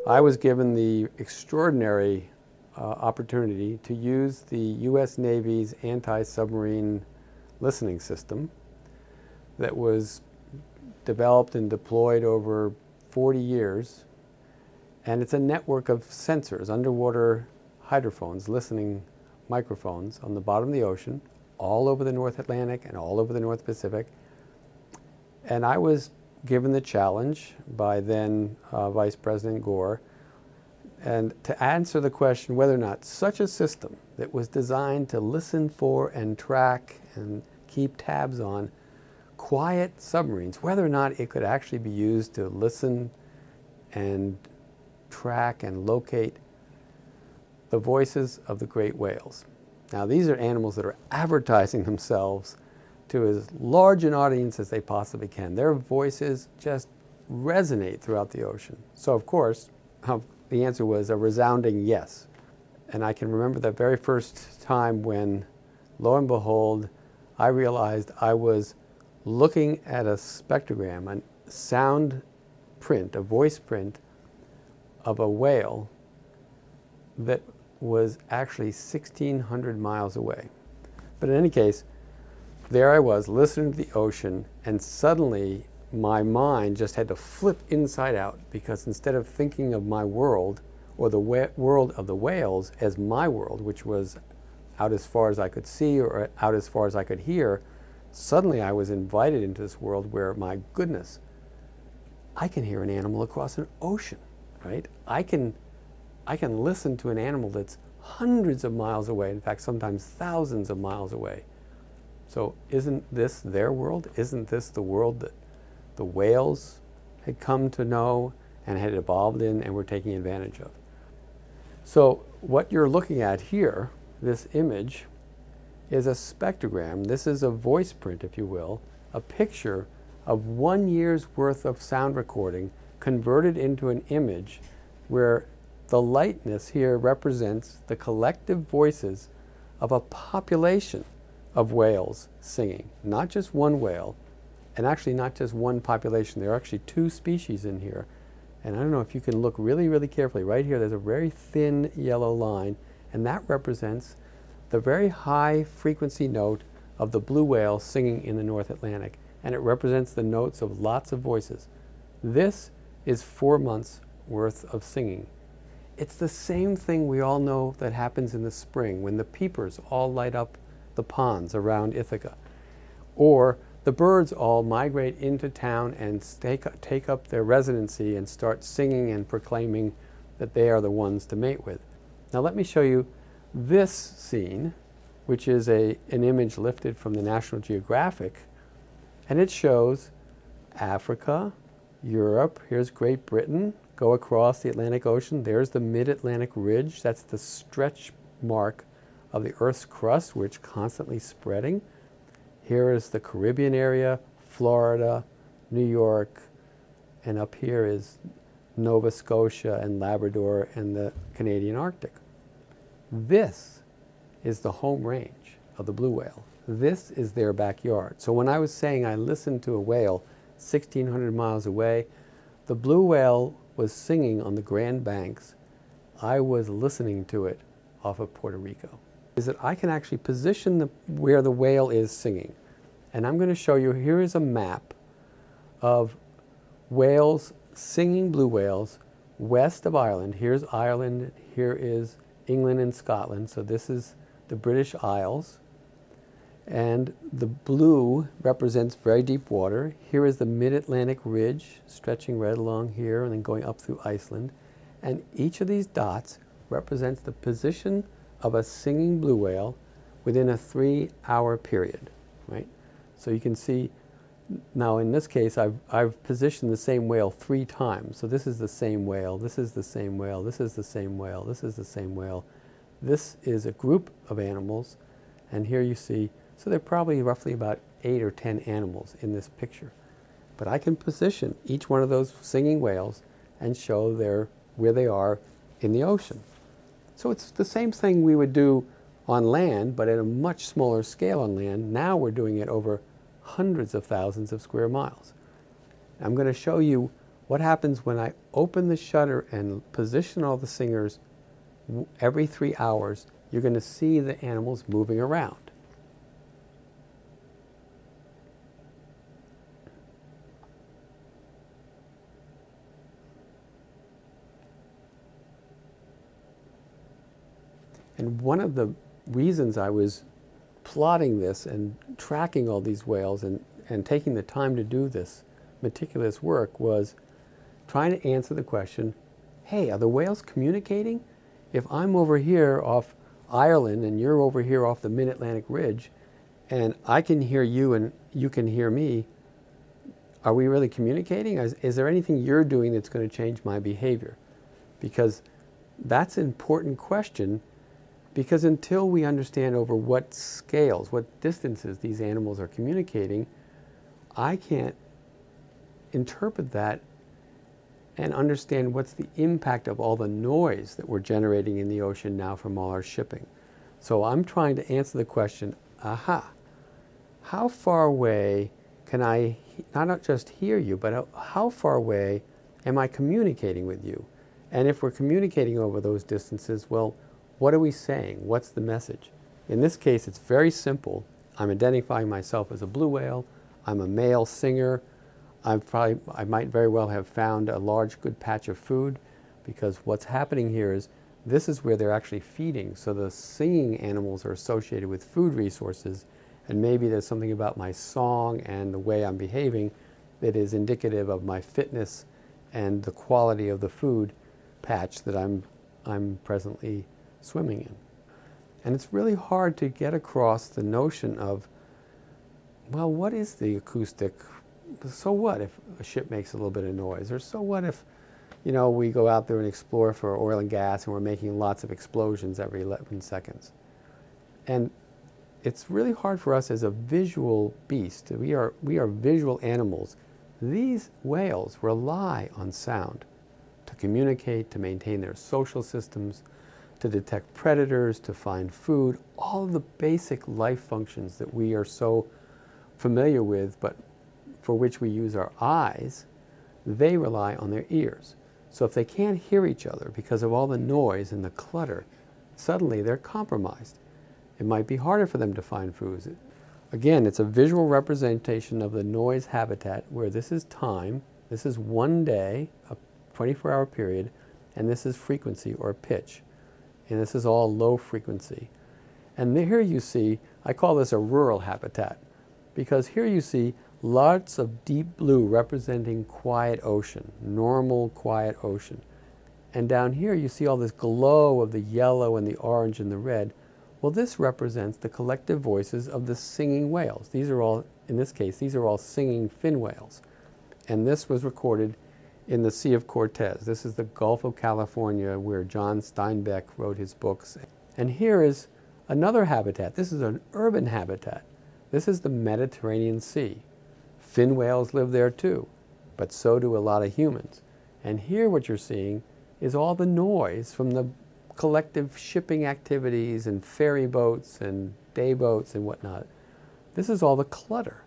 I was given the extraordinary opportunity to use the U.S. Navy's anti-submarine listening system that was developed and deployed over 40 years. And it's a network of sensors, underwater hydrophones, listening microphones on the bottom of the ocean, all over the North Atlantic and all over the North Pacific. And I was given the challenge by then Vice President Gore and to answer the question whether or not such a system that was designed to listen for and track and keep tabs on quiet submarines, whether or not it could actually be used to listen and track and locate the voices of the great whales. Now, these are animals that are advertising themselves to as large an audience as they possibly can. Their voices just resonate throughout the ocean. So, of course, the answer was a resounding yes. And I can remember the very first time when, lo and behold, I realized I was looking at a spectrogram, a sound print, a voice print of a whale that was actually 1,600 miles away. But in any case, there I was listening to the ocean, and suddenly my mind just had to flip inside out, because instead of thinking of my world or the world of the whales as my world, which was out as far as I could see or out as far as I could hear, suddenly I was invited into this world where, my goodness, I can hear an animal across an ocean, right? I can listen to an animal that's hundreds of miles away, in fact, sometimes thousands of miles away. So isn't this their world? Isn't this the world that the whales had come to know and had evolved in and were taking advantage of? So what you're looking at here, this image, is a spectrogram. This is a voice print, if you will, a picture of 1 year's worth of sound recording converted into an image where the lightness here represents the collective voices of a population of whales singing, not just one whale, and actually not just one population. There are actually two species in here. And I don't know if you can look really, really carefully. Right here, there's a very thin yellow line, and that represents the very high frequency note of the blue whale singing in the North Atlantic, and it represents the notes of lots of voices. This is 4 months worth of singing. It's the same thing we all know that happens in the spring when the peepers all light up the ponds around Ithaca, or the birds all migrate into town and take up their residency and start singing and proclaiming that they are the ones to mate with. Now let me show you this scene, which is an image lifted from the National Geographic, and it shows Africa, Europe, here's Great Britain, go across the Atlantic Ocean, there's the mid-Atlantic ridge, that's the stretch mark of the Earth's crust, which is constantly spreading. Here is the Caribbean area, Florida, New York, and up here is Nova Scotia and Labrador and the Canadian Arctic. This is the home range of the blue whale. This is their backyard. So when I was saying I listened to a whale 1,600 miles away, the blue whale was singing on the Grand Banks. I was listening to it off of Puerto Rico. Is that I can actually position where the whale is singing. And I'm going to show you, here is a map of whales, singing blue whales, west of Ireland. Here's Ireland, here is England and Scotland. So this is the British Isles. And the blue represents very deep water. Here is the mid-Atlantic ridge, stretching right along here and then going up through Iceland. And each of these dots represents the position of a singing blue whale within a 3-hour period, right? So you can see, now in this case, I've positioned the same whale 3 times. So this is the same whale, this is the same whale, this is the same whale, this is the same whale. This is a group of animals, and here you see, so there are probably roughly about 8 or 10 animals in this picture. But I can position each one of those singing whales and show where they are in the ocean. So it's the same thing we would do on land, but at a much smaller scale on land. Now we're doing it over hundreds of thousands of square miles. I'm going to show you What happens when I open the shutter and position all the singers every 3 hours? You're going to see the animals moving around. And one of the reasons I was plotting this and tracking all these whales and taking the time to do this meticulous work was trying to answer the question, hey, are the whales communicating? If I'm over here off Ireland and you're over here off the Mid-Atlantic Ridge and I can hear you and you can hear me, are we really communicating? Is there anything you're doing that's going to change my behavior? Because that's an important question, because until we understand over what scales, what distances these animals are communicating, I can't interpret that and understand what's the impact of all the noise that we're generating in the ocean now from all our shipping. So I'm trying to answer the question, how far away can I not just hear you, but how far away am I communicating with you? And if we're communicating over those distances, well, what are we saying? What's the message? In this case, it's very simple. I'm identifying myself as a blue whale. I'm a male singer. I might very well have found a large, good patch of food, because what's happening here is this is where they're actually feeding. So the singing animals are associated with food resources, and maybe there's something about my song and the way I'm behaving that is indicative of my fitness and the quality of the food patch that I'm presently swimming in. And it's really hard to get across the notion of, well, what is the acoustic? So what if a ship makes a little bit of noise? Or so what if, we go out there and explore for oil and gas and we're making lots of explosions every 11 seconds? And it's really hard for us as a visual beast. We are visual animals. These whales rely on sound to communicate, to maintain their social systems, to detect predators, to find food, all of the basic life functions that we are so familiar with, but for which we use our eyes, they rely on their ears. So if they can't hear each other because of all the noise and the clutter, suddenly they're compromised. It might be harder for them to find food. Again, it's a visual representation of the noise habitat where this is time, this is one day, a 24-hour period, and this is frequency or pitch. And this is all low frequency. And here you see, I call this a rural habitat, because here you see lots of deep blue representing quiet ocean, normal quiet ocean. And down here you see all this glow of the yellow and the orange and the red. Well, this represents the collective voices of the singing whales. These are all, in this case, these are all singing fin whales. And this was recorded in the Sea of Cortez. This is the Gulf of California where John Steinbeck wrote his books. And here is another habitat. This is an urban habitat. This is the Mediterranean Sea. Fin whales live there too, but so do a lot of humans. And here what you're seeing is all the noise from the collective shipping activities and ferry boats and day boats and whatnot. This is all the clutter.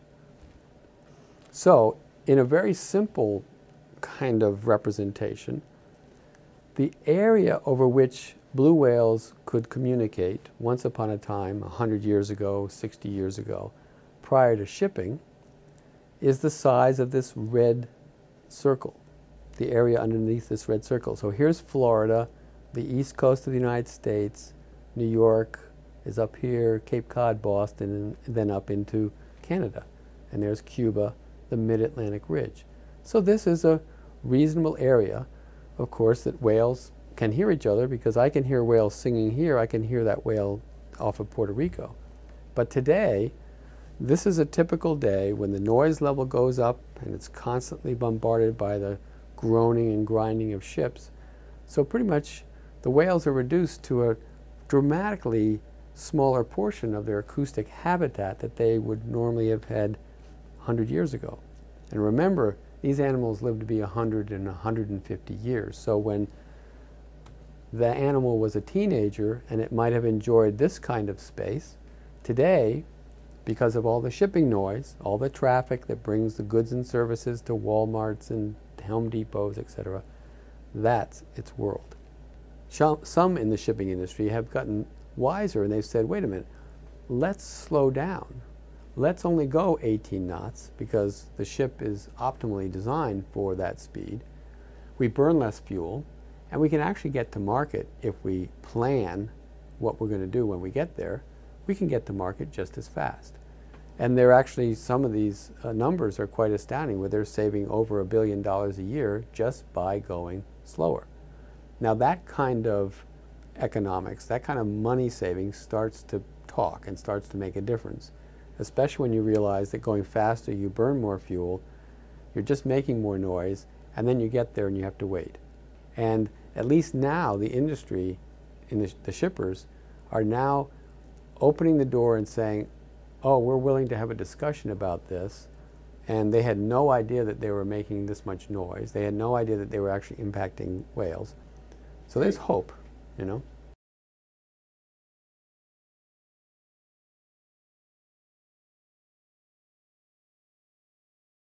So in a very simple kind of representation, the area over which blue whales could communicate once upon a time, 100 years ago, 60 years ago, prior to shipping, is the size of this red circle, the area underneath this red circle. So here's Florida, the east coast of the United States, New York is up here, Cape Cod, Boston, and then up into Canada. And there's Cuba, the Mid-Atlantic Ridge. So this is a reasonable area, of course, that whales can hear each other, because I can hear whales singing here, I can hear that whale off of Puerto Rico. But today, this is a typical day when the noise level goes up and it's constantly bombarded by the groaning and grinding of ships. So pretty much the whales are reduced to a dramatically smaller portion of their acoustic habitat that they would normally have had 100 years ago. And remember, these animals live to be 100 and 150 years. So when the animal was a teenager and it might have enjoyed this kind of space, today, because of all the shipping noise, all the traffic that brings the goods and services to Walmarts and Home Depots, etc. That's its world. Some in the shipping industry have gotten wiser and they've said, wait a minute, let's slow down. Let's only go 18 knots because the ship is optimally designed for that speed. We burn less fuel, and we can actually get to market if we plan what we're going to do when we get there. We can get to market just as fast. And they're actually, some of these numbers are quite astounding, where they're saving over $1 billion a year just by going slower. Now that kind of economics, that kind of money saving starts to talk and starts to make a difference, especially when you realize that going faster you burn more fuel, you're just making more noise, and then you get there and you have to wait. And at least now the industry, the shippers, are now opening the door and saying, oh, we're willing to have a discussion about this. And they had no idea that they were making this much noise. They had no idea that they were actually impacting whales. So there's hope, you know.